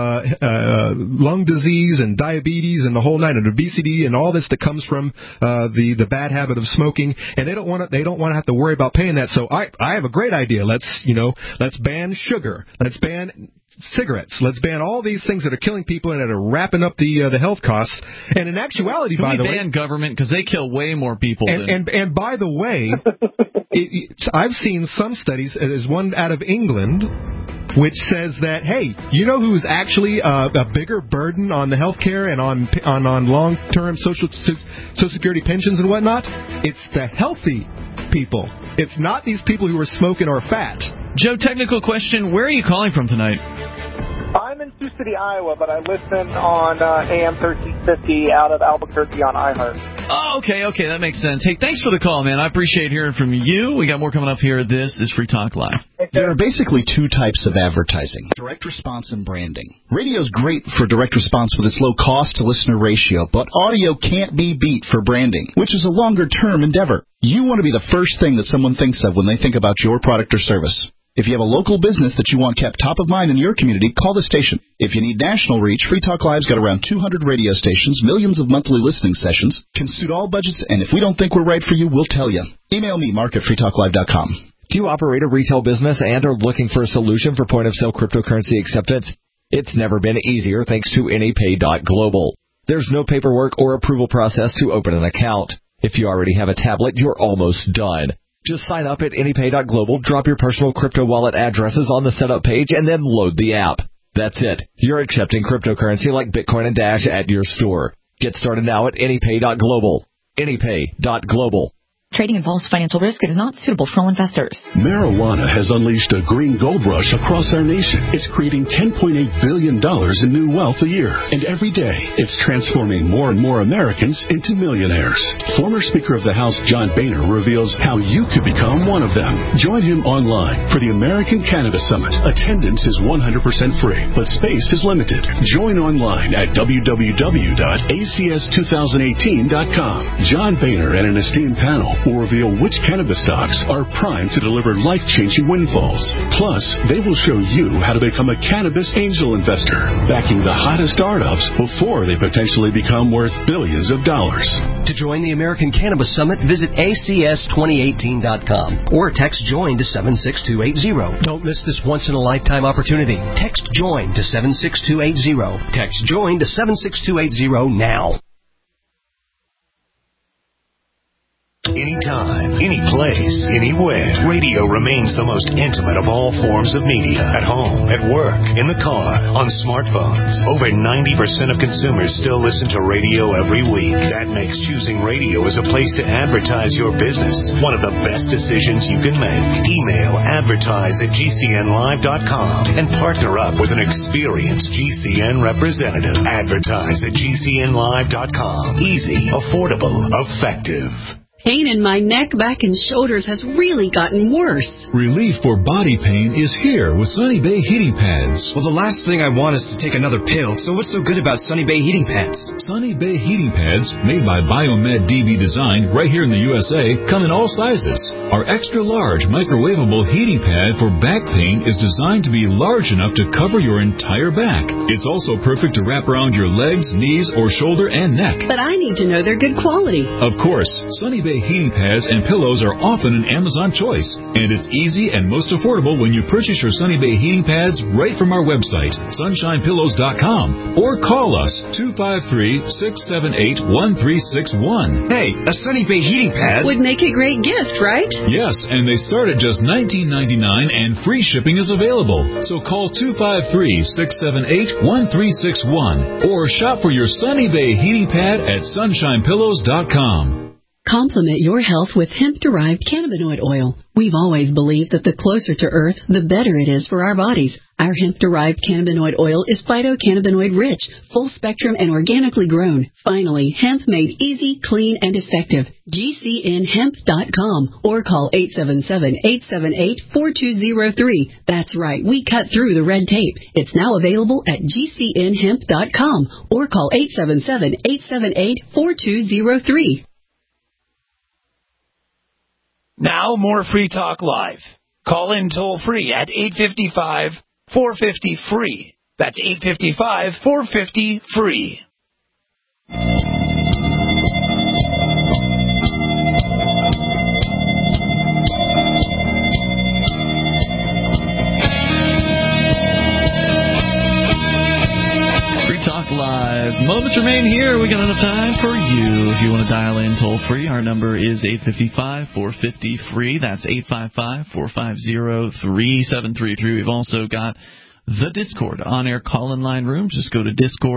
lung disease and diabetes and the whole nine, and obesity and all this that comes from the bad habit of smoking, and they don't want to have to worry about paying that. So I have a great idea. Let's ban sugar. Let's ban cigarettes. Let's ban all these things that are killing people and that are wrapping up the health costs. And in actuality, by the way, ban government because they kill way more people. And by the way, I've seen some studies. There's one out of England which says that, hey, you know who's actually a bigger burden on the health care and on long-term social security pensions and whatnot? It's the healthy people. It's not these people who are smoking or fat. Joe, technical question. Where are you calling from tonight? I'm in Sioux City, Iowa, but I listen on AM 1350 out of Albuquerque on iHeart. Oh, okay, that makes sense. Hey, thanks for the call, man. I appreciate hearing from you. We got more coming up here. This is Free Talk Live. There are basically two types of advertising: direct response and branding. Radio's great for direct response with its low cost to listener ratio, but audio can't be beat for branding, which is a longer-term endeavor. You want to be the first thing that someone thinks of when they think about your product or service. If you have a local business that you want kept top of mind in your community, call the station. If you need national reach, Free Talk Live's got around 200 radio stations, millions of monthly listening sessions, can suit all budgets, and if we don't think we're right for you, we'll tell you. Email me, mark@freetalklive.com. Do you operate a retail business and are looking for a solution for point-of-sale cryptocurrency acceptance? It's never been easier thanks to AnyPay.global. There's no paperwork or approval process to open an account. If you already have a tablet, you're almost done. Just sign up at AnyPay.global, drop your personal crypto wallet addresses on the setup page, and then load the app. That's it. You're accepting cryptocurrency like Bitcoin and Dash at your store. Get started now at AnyPay.global. AnyPay.global. Trading involves financial risk and is not suitable for all investors. Marijuana has unleashed a green gold rush across our nation. It's creating $10.8 billion in new wealth a year. And every day, it's transforming more and more Americans into millionaires. Former Speaker of the House John Boehner reveals how you could become one of them. Join him online for the American Cannabis Summit. Attendance is 100% free, but space is limited. Join online at www.acs2018.com. John Boehner and an esteemed panel will reveal which cannabis stocks are primed to deliver life-changing windfalls. Plus, they will show you how to become a cannabis angel investor, backing the hottest startups before they potentially become worth billions of dollars. To join the American Cannabis Summit, visit acs2018.com or text JOIN to 76280. Don't miss this once-in-a-lifetime opportunity. Text JOIN to 76280. Text JOIN to 76280 now. Anytime, any place. place, anywhere. Radio remains the most intimate of all forms of media. At home, at work, in the car, on smartphones. Over 90% of consumers still listen to radio every week. That makes choosing radio as a place to advertise your business one of the best decisions you can make. Email advertise@gcnlive.com and partner up with an experienced GCN representative. Advertise@gcnlive.com. Easy, affordable, effective. Pain in my neck, back, and shoulders has really gotten worse. Relief for body pain is here with Sunny Bay heating pads. Well, the last thing I want is to take another pill, so what's so good about Sunny Bay heating pads? Sunny Bay heating pads, made by Biomed DB Design right here in the USA, come in all sizes. Our extra large microwavable heating pad for back pain is designed to be large enough to cover your entire back. It's also perfect to wrap around your legs, knees, or shoulder and neck. But I need to know they're good quality. Of course, Sunny Bay heating pads and pillows are often an Amazon choice, and it's easy and most affordable when you purchase your Sunny Bay heating pads right from our website, sunshinepillows.com, or call us 253-678-1361. Hey, a Sunny Bay heating pad would make a great gift, right? Yes, and they start at just $19.99 and free shipping is available. So call 253-678-1361 or shop for your Sunny Bay heating pad at sunshinepillows.com. Complement your health with hemp-derived cannabinoid oil. We've always believed that the closer to Earth, the better it is for our bodies. Our hemp-derived cannabinoid oil is phytocannabinoid rich, full spectrum, and organically grown. Finally, hemp made easy, clean, and effective. GCNhemp.com or call 877-878-4203. That's right, we cut through the red tape. It's now available at GCNhemp.com or call 877-878-4203. Now more Free Talk Live. Call in toll free at 855-450-FREE. That's 855-450-FREE. Live. Moments remain here. We got enough time for you. If you want to dial in toll free, our number is 855-450-FREE. That's 855-450-3733. We've also got the Discord on-air call-in line room. Just go to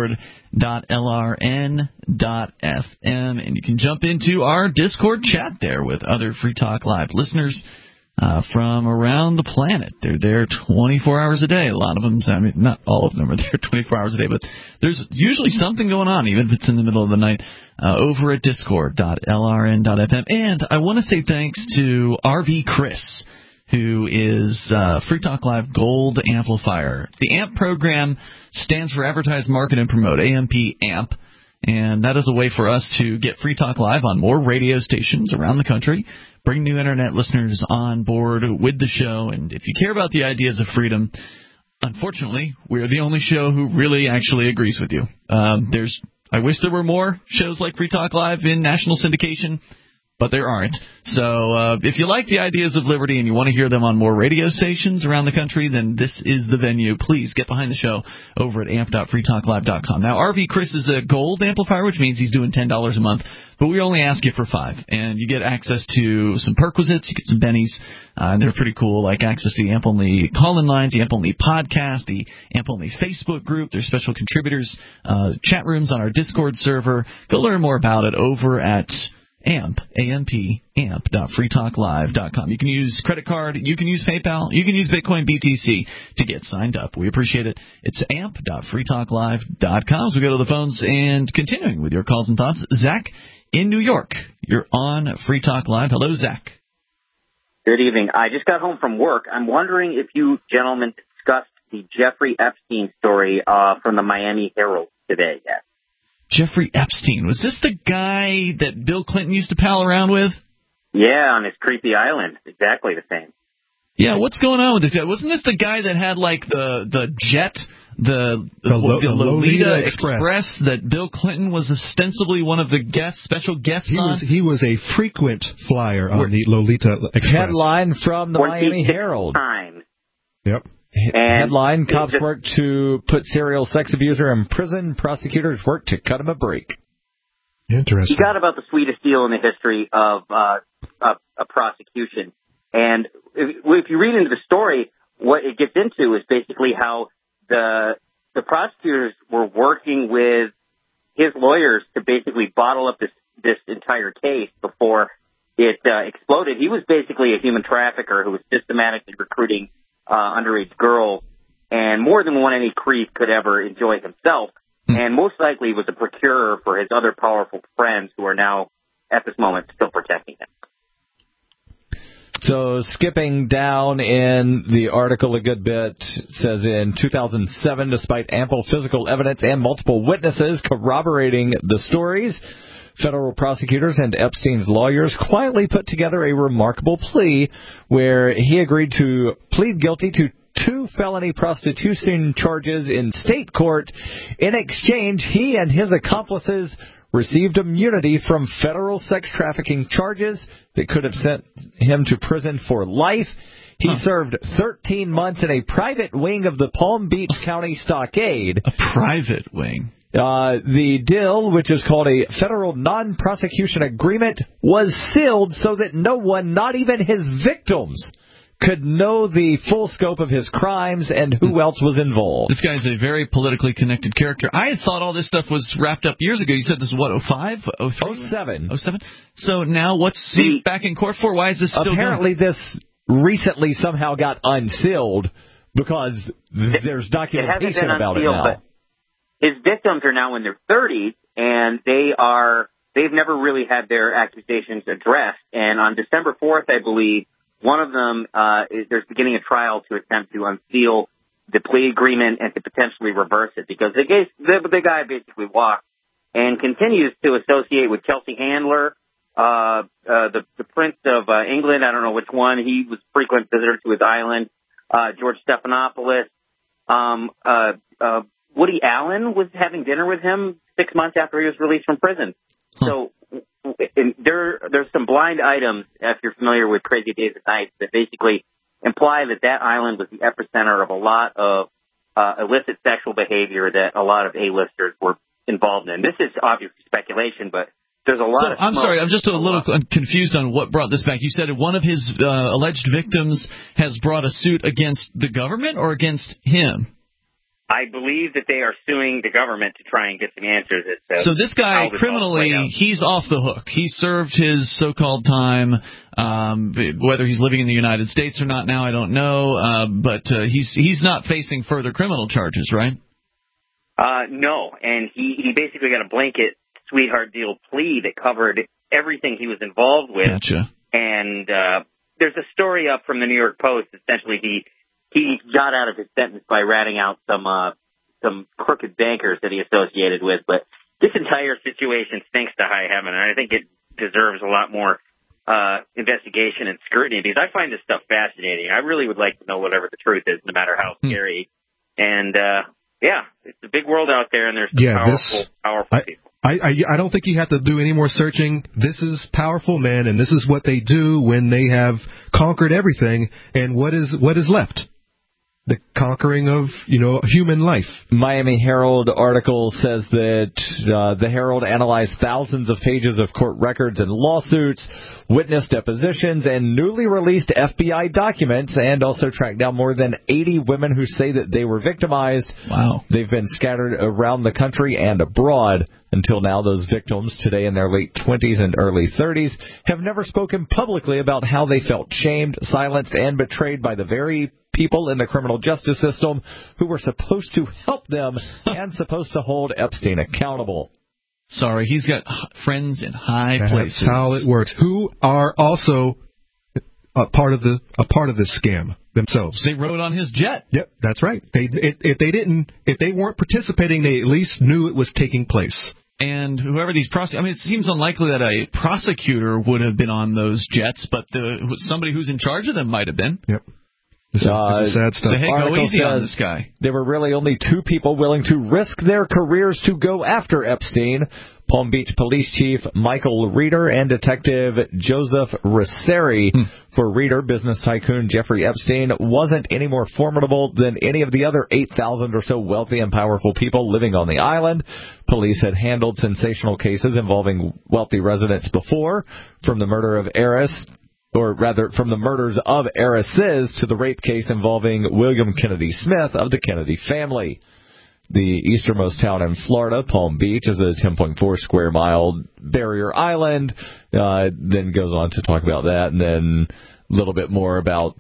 discord.lrn.fm and you can jump into our Discord chat there with other Free Talk Live listeners from around the planet. They're there 24 hours a day. A lot of them, I mean, not all of them are there 24 hours a day, but there's usually something going on, even if it's in the middle of the night, over at discord.lrn.fm. And I want to say thanks to RV Chris, who is Free Talk Live Gold Amplifier. The AMP program stands for Advertise, Market, and Promote, AMP. And that is a way for us to get Free Talk Live on more radio stations around the country, bring new Internet listeners on board with the show. And if you care about the ideas of freedom, unfortunately, we're the only show who really actually agrees with you. I wish there were more shows like Free Talk Live in national syndication, but there aren't. So if you like the ideas of liberty and you want to hear them on more radio stations around the country, then this is the venue. Please get behind the show over at amp.freetalklive.com. Now, RV Chris is a gold amplifier, which means he's doing $10 a month, but we only ask you for $5. And you get access to some perquisites, you get some bennies, and they're pretty cool, like access to the AMP-only call-in lines, the AMP-only podcast, the AMP-only Facebook group. There's special contributors, chat rooms on our Discord server. Go learn more about it over at amp.freetalklive.com. You can use credit card, you can use PayPal, you can use Bitcoin BTC to get signed up. We appreciate it. It's amp.freetalklive.com. So we go to the phones and continuing with your calls and thoughts. Zach in New York, you're on Free Talk Live. Hello, Zach. Good evening. I just got home from work. I'm wondering if you gentlemen discussed the Jeffrey Epstein story from the Miami Herald today yet. Jeffrey Epstein. Was this the guy that Bill Clinton used to pal around with? Yeah, on his creepy island. Exactly the same. Yeah, what's going on with this guy? Wasn't this the guy that had, like, the jet, the Lolita Express that Bill Clinton was ostensibly one of the special guests on? He was a frequent flyer on the Lolita Express. Headline from the Miami Herald. Yep. Headline, cops work to put serial sex abuser in prison. Prosecutors work to cut him a break. Interesting. He got about the sweetest deal in the history of a prosecution. And if you read into the story, what it gets into is basically how the prosecutors were working with his lawyers to basically bottle up this entire case before it exploded. He was basically a human trafficker who was systematically recruiting underage girls, and more than one any creep could ever enjoy himself, and most likely was a procurer for his other powerful friends who are now, at this moment, still protecting him. So skipping down in the article a good bit, it says in 2007, despite ample physical evidence and multiple witnesses corroborating the stories, federal prosecutors and Epstein's lawyers quietly put together a remarkable plea where he agreed to plead guilty to 2 felony prostitution charges in state court. In exchange, he and his accomplices received immunity from federal sex trafficking charges that could have sent him to prison for life. He served 13 months in a private wing of the Palm Beach County Stockade. A private wing? The deal, which is called a federal non-prosecution agreement, was sealed so that no one, not even his victims, could know the full scope of his crimes and who else was involved. This guy's a very politically connected character. I had thought all this stuff was wrapped up years ago. You said this is what, 05? 03? 07. 07? So now what's he back in court for? Why is this still Apparently going? This recently somehow got unsealed because there's documentation about it now. But his victims are now in their 30s, and they've never really had their accusations addressed. And on December 4th, I believe, one of them, there's beginning a trial to attempt to unseal the plea agreement and to potentially reverse it, because the guy basically walked and continues to associate with Chelsea Handler, the Prince of England. I don't know which one. He was a frequent visitor to his island. George Stephanopoulos. Woody Allen was having dinner with him 6 months after he was released from prison. So there's some blind items, if you're familiar with Crazy Days and Nights, that basically imply that island was the epicenter of a lot of illicit sexual behavior that a lot of A-listers were involved in. This is obviously speculation, but there's a lot of... I'm sorry, I'm just a little confused on what brought this back. You said one of his alleged victims has brought a suit against the government or against him? I believe that they are suing the government to try and get some answers. So this guy, criminally, he's off the hook. He served his so-called time, whether he's living in the United States or not now, I don't know, but he's not facing further criminal charges, right? No, and he basically got a blanket sweetheart deal plea that covered everything he was involved with. Gotcha. And there's a story up from the New York Post. Essentially, he got out of his sentence by ratting out some crooked bankers that he associated with. But this entire situation stinks to high heaven, and I think it deserves a lot more investigation and scrutiny, because I find this stuff fascinating. I really would like to know whatever the truth is, no matter how scary. And, it's a big world out there, and there's some powerful people. I don't think you have to do any more searching. This is powerful men, and this is what they do when they have conquered everything. And what is left? The conquering of, human life. Miami Herald article says that the Herald analyzed thousands of pages of court records and lawsuits, witness depositions, and newly released FBI documents, and also tracked down more than 80 women who say that they were victimized. Wow. They've been scattered around the country and abroad. Until now, those victims, today in their late 20s and early 30s, have never spoken publicly about how they felt shamed, silenced, and betrayed by the very people in the criminal justice system who were supposed to help them and supposed to hold Epstein accountable. Sorry, he's got friends in high places. That's how it works. Who are also a part of this scam themselves. They rode on his jet. Yep, that's right. If they weren't participating, they at least knew it was taking place. And whoever these prosecutors, it seems unlikely that a prosecutor would have been on those jets, but somebody who's in charge of them might have been. Yep. This is sad stuff. So, hey, go easy on this guy. There were really only 2 people willing to risk their careers to go after Epstein. Palm Beach Police Chief Michael Reeder and Detective Joseph Risseri. For Reeder, business tycoon Jeffrey Epstein wasn't any more formidable than any of the other 8,000 or so wealthy and powerful people living on the island. Police had handled sensational cases involving wealthy residents before, from the murder of heiress, or rather from the murders of heiresses to the rape case involving William Kennedy Smith of the Kennedy family. The easternmost town in Florida, Palm Beach, is a 10.4 square mile barrier island. Then goes on to talk about that, and then a little bit more about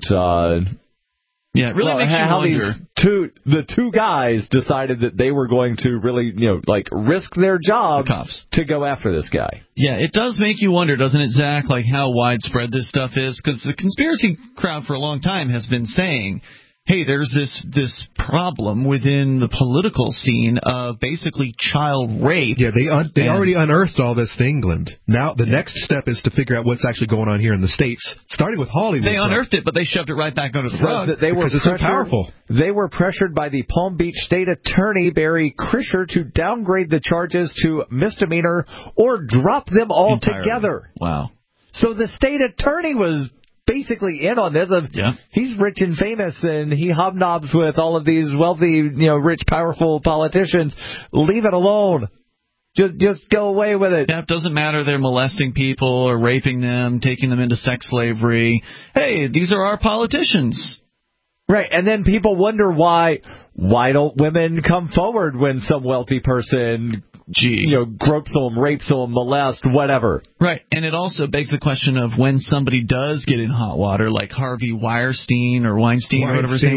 it really makes you how wonder. the two guys decided that they were going to really, risk their jobs to go after this guy. Yeah, it does make you wonder, doesn't it, Zach, like how widespread this stuff is? Because the conspiracy crowd for a long time has been saying, hey, there's this problem within the political scene of basically child rape. Yeah, they already unearthed all this in England. Now the next step is to figure out what's actually going on here in the States, starting with Hollywood. They unearthed it, but they shoved it right back under the rug. Because it's so powerful. They were pressured by the Palm Beach State Attorney, Barry Krischer, to downgrade the charges to misdemeanor or drop them altogether. Wow. So the state attorney was basically in on this. He's rich and famous, and he hobnobs with all of these wealthy, rich, powerful politicians. Leave it alone. Just go away with it. Yeah, it doesn't matter they're molesting people or raping them, taking them into sex slavery. Hey, these are our politicians. Right, and then people wonder why don't women come forward when some wealthy person gropes them, rapes them, molests, whatever. Right, and it also begs the question of when somebody does get in hot water, like Harvey Weinstein or whatever his name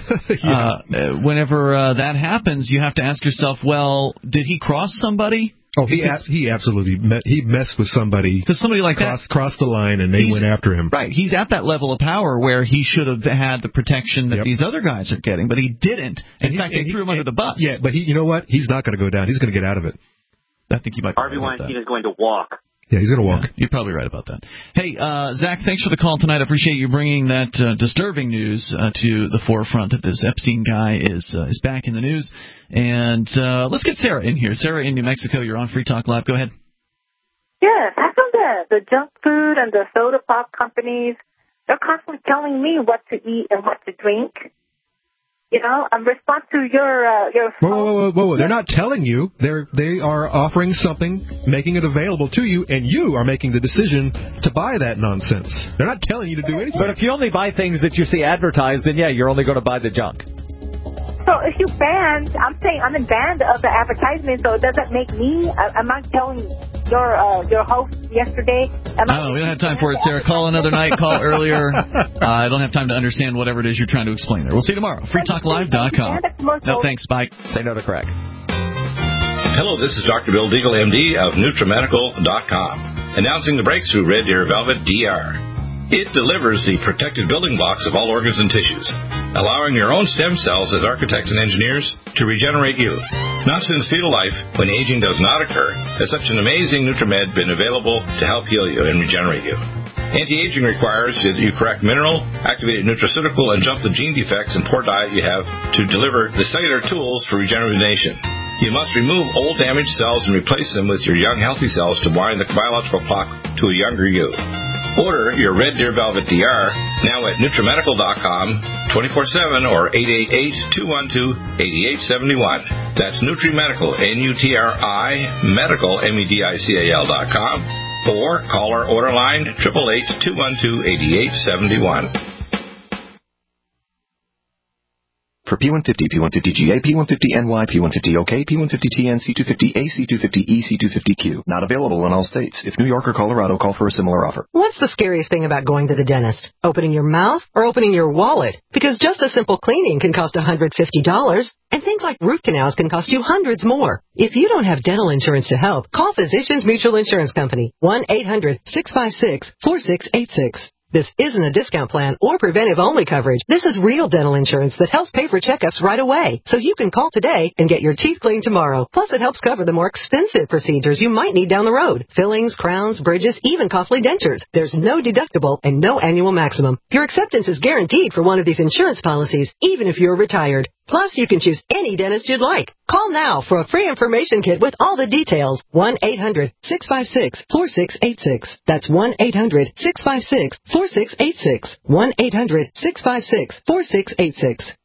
was. Whenever that happens, you have to ask yourself, well, did he cross somebody? Oh, he absolutely messed with somebody. Because somebody like that crossed the line, and they went after him. Right, he's at that level of power where he should have had the protection that these other guys are getting, but he didn't. In fact, they threw him under the bus. Yeah, but you know what? He's not going to go down. He's going to get out of it. I think you might. Harvey Weinstein is going to walk. Yeah, he's going to walk. Yeah, you're probably right about that. Hey, Zach, thanks for the call tonight. I appreciate you bringing that disturbing news to the forefront that this Epstein guy is back in the news. And let's get Sarah in here. Sarah in New Mexico, you're on Free Talk Live. Go ahead. Yes, how come the junk food and the soda pop companies, they're constantly telling me what to eat and what to drink? In response to your Whoa. They're not telling you. They are offering something, making it available to you, and you are making the decision to buy that nonsense. They're not telling you to do anything. But if you only buy things that you see advertised, then you're only going to buy the junk. So if you banned, I'm saying I'm in banned of the advertisement, so it doesn't make me, I'm not telling your host yesterday. We don't have time for it, Sarah. Call another night, call earlier. I don't have time to understand whatever it is you're trying to explain there. We'll see you tomorrow. FreeTalkLive.com. No, thanks. Bye. Say no to crack. Hello, this is Dr. Bill Deagle, MD of NutriMedical.com, announcing the breakthrough Red Deer Velvet DR. It delivers the protected building blocks of all organs and tissues, allowing your own stem cells as architects and engineers to regenerate youth. Not since fetal life, when aging does not occur, has such an amazing NutriMed been available to help heal you and regenerate you. Anti-aging requires that you correct mineral, activated nutraceutical, and jump the gene defects and poor diet you have to deliver the cellular tools for regeneration. You must remove old damaged cells and replace them with your young healthy cells to wind the biological clock to a younger you. Order your Red Deer Velvet DR now at NutriMedical.com 24/7 or 888-212-8871. That's NutriMedical, N-U-T-R-I, Medical, MEDICAL.com, or call our order line 888-212-8871. For P150, P150GA, P150NY, P150OK, P150TN, C250A, C250E, C250Q. Not available in all states. If New York or Colorado, call for a similar offer. What's the scariest thing about going to the dentist? Opening your mouth or opening your wallet? Because just a simple cleaning can cost $150, and things like root canals can cost you hundreds more. If you don't have dental insurance to help, call Physicians Mutual Insurance Company, 1-800-656-4686. This isn't a discount plan or preventive-only coverage. This is real dental insurance that helps pay for checkups right away. So you can call today and get your teeth cleaned tomorrow. Plus, it helps cover the more expensive procedures you might need down the road. Fillings, crowns, bridges, even costly dentures. There's no deductible and no annual maximum. Your acceptance is guaranteed for one of these insurance policies, even if you're retired. Plus, you can choose any dentist you'd like. Call now for a free information kit with all the details. 1-800-656-4686. That's 1-800-656-4686. 1-800-656-4686.